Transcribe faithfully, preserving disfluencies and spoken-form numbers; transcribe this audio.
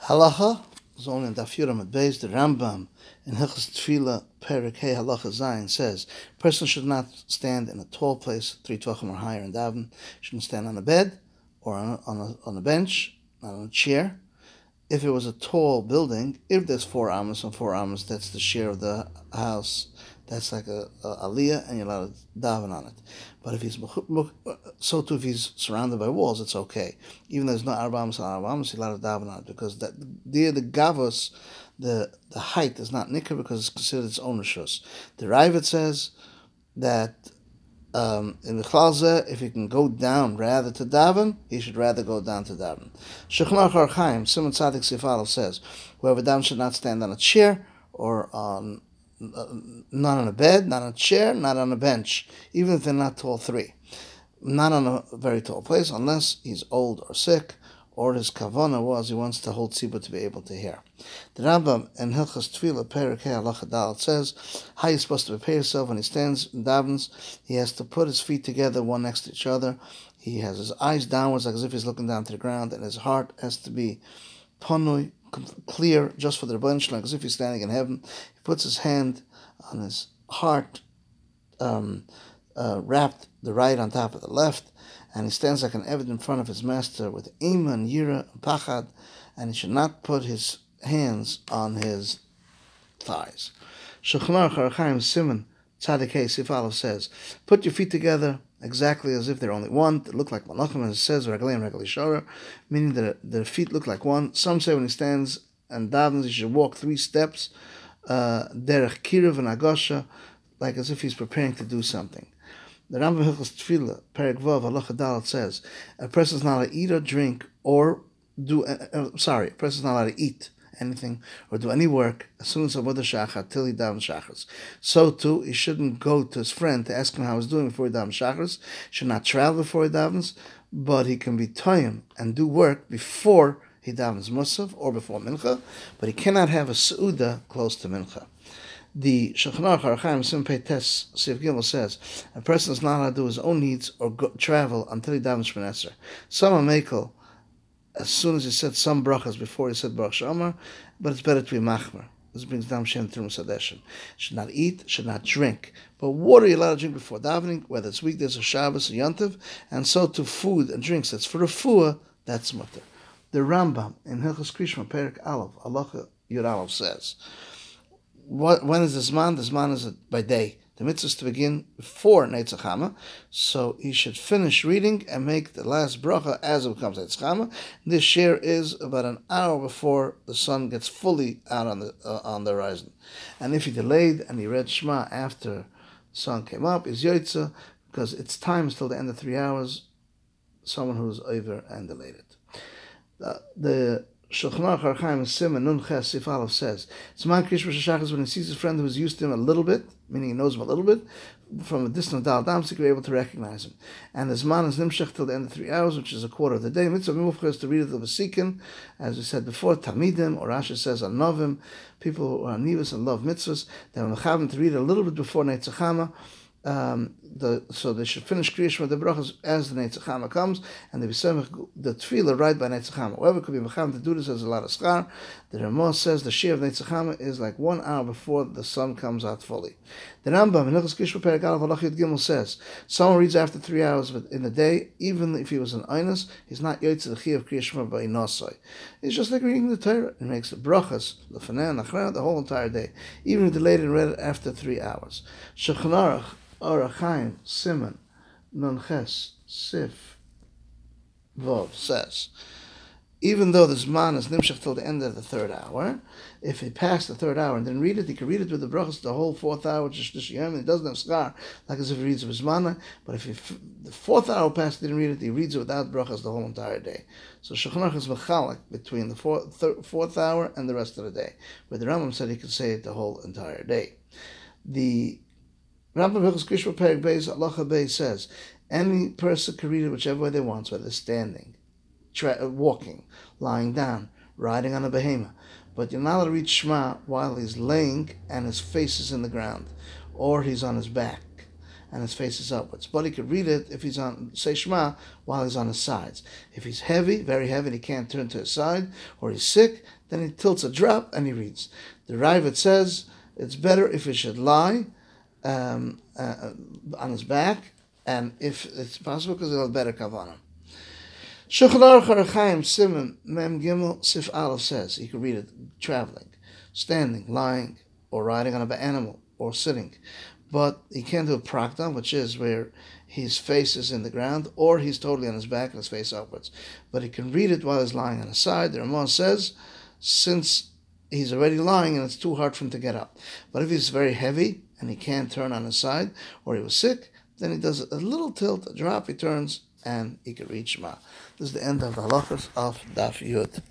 Halacha is only in Daf Yuram at Beis. The Rambam in Hilchos Tefillah Perek Hey Halacha Zayin says person should not stand in a tall place, three tvachim or higher in daven. Shouldn't stand on a bed or on a, on a, on a bench, not on a chair. If it was a tall building, if there's four amos and four amos, that's the share of the house. That's like a, a aliyah, and you're allowed to daven on it. But if he's so too, if he's surrounded by walls, it's okay. Even though there's no arba amos and arba amos, you're allowed to daven on it because that the the gavos, the the height is not nikkur because it's considered its own rishus. The Ravid says that um, in the Chalzeh, if he can go down rather to daven, he should rather go down to daven. Shechnar Chor Chaim, Simon Tzadik Sifalov says, whoever daven should not stand on a chair or on uh, not on a bed, not on a chair, not on a bench, even if they're not tall three. Not on a very tall place, unless he's old or sick, or his kavana was he wants to hold tzibur to be able to hear. The Rambam in Hilchos Tefillah Perek Hey Halacha Dalet says how you're supposed to prepare yourself when he stands and davens. He has to put his feet together, one next to each other. He has his eyes downwards, like as if he's looking down to the ground, and his heart has to be panui, clear, just for the Rebbeinu, like as if he's standing in heaven. He puts his hand on his heart, um, uh, wrapped the right on top of the left, and he stands like an Eved in front of his master with iman, yira, and pachad, and he should not put his hands on his thighs. Shulchan Aruch Orach Chaim Simon Tzadik Hey Sifalov says, put your feet together exactly as if they're only one. They look like malachim, as it says, regaleim regali shora, meaning that their feet look like one. Some say when he stands and davens, he should walk three steps, derech kiruv and agosha, like as if he's preparing to do something. The Rambam Hilchos Tefillah Perek Vav Halacha Dalet says a person is not allowed to eat or drink or do. Uh, uh, sorry, a person is not allowed to eat anything or do any work as soon as Avodah Shachar till he davens Shachris. So too, he shouldn't go to his friend to ask him how he's doing before he davens Shachris. He should not travel before he davens, but he can be toyim and do work before he davens Musaf or before Mincha. But he cannot have a seuda close to Mincha. The Shulchan Aruch Orach Chaim Simon Pei Tes Sif Gimel says a person is not allowed to do his own needs or go, travel until he davens Shemon Esrei. Some are makel as soon as he said some brachas before he said Baruch She'amar, but it's better to be machmer. This brings down Shem Trum Sadeshin. Should not eat, should not drink. But water you're allowed to drink before davening, whether it's weekdays or Shabbos or Yontiv, and so to food and drinks that's for refuah, that's mutter. The Rambam in Hilchos Krishma Perek Aleph Halacha Yud Aleph says, What, when is this man? This man is by day. The mitzvah is to begin before Netzach Hama, so he should finish reading and make the last bracha as it becomes Netzach Hama. This share is about an hour before the sun gets fully out on the uh, on the horizon. And if he delayed and he read Shema after the sun came up, is Yoitza, because it's time till the end of three hours, someone who's over and delayed it. Uh, the Shulchan Aruch Orach Chaim Simon Nun Ches Sifalov says, Zman Krish Rosh Hashachar when he sees his friend who is used to him a little bit, meaning he knows him a little bit, from a distant Dal Damsik, you're able to recognize him. And the Zman is Nimshach till the end of three hours, which is a quarter of the day. Mitzvah Mimufcha is to read it of a Sikin, as we said before, Tamidim, or Rashi says Anovim, people who are Nivas and love mitzvahs, they are Mechavim to read it a little bit before Netzach Hama. Um, the, so they should finish Kriya Shema the brachas as the Netzach Hama comes, and they be semich the tefillah right by Netzach Hama. Whoever could be mecham to do this has a lot of schar. The Ramah says the share of Netzach Hama is like one hour before the sun comes out fully. The Rambam in Hilchos Krishma Perek Aleph Halacha Yud Gimel says someone reads after three hours in the day, even if he was an einus, he's not yotze the chi of Kriya Shema by nosai. It's just like reading the Torah. It makes the brachas lefanei and achrei the whole entire day, even if delayed and read it after three hours. Shulchan Aruch Orach Chaim Simon Nun Ches Sif Vov says, even though this man is nimshach till the end of the third hour, if he passed the third hour and then read it, he can read it with the brachas the whole fourth hour, which is Shlishi Yom, and he doesn't have schar, like as if he reads with his mana. But if he, the fourth hour passed, didn't read it, he reads it without brachas the whole entire day. So Shulchan Aruch is mechalek between the fourth, third, fourth hour and the rest of the day. But the Rambam said he could say it the whole entire day. The Rambam Hilchos Krishma Perek Beis Halacha Beis says any person can read it whichever way they want, whether standing, tra- walking, lying down, riding on a behemoth. But you're not allowed to read Shema while he's laying and his face is in the ground, or he's on his back. and his face is upwards. But he could read it if he's on, say Shema, while he's on his sides. If he's heavy, very heavy, and he can't turn to his side, or he's sick, then he tilts a drop and he reads. The Raavad says it's better if he should lie um, uh, on his back, and if it's possible, because he'll have better kavanah. Shulchan Aruch Orach Chaim Siman Mem Gimel Sif Aleph says he could read it traveling, standing, lying, or riding on an animal, or sitting. But he can't do a prakta, which is where his face is in the ground, or he's totally on his back and his face upwards. But he can read it while he's lying on his side. The Ramah says, since he's already lying and it's too hard for him to get up. But if he's very heavy and he can't turn on his side, or he was sick, then he does a little tilt, a drop, he turns, and he can read Shema. This is the end of the halachas of Daf Yud.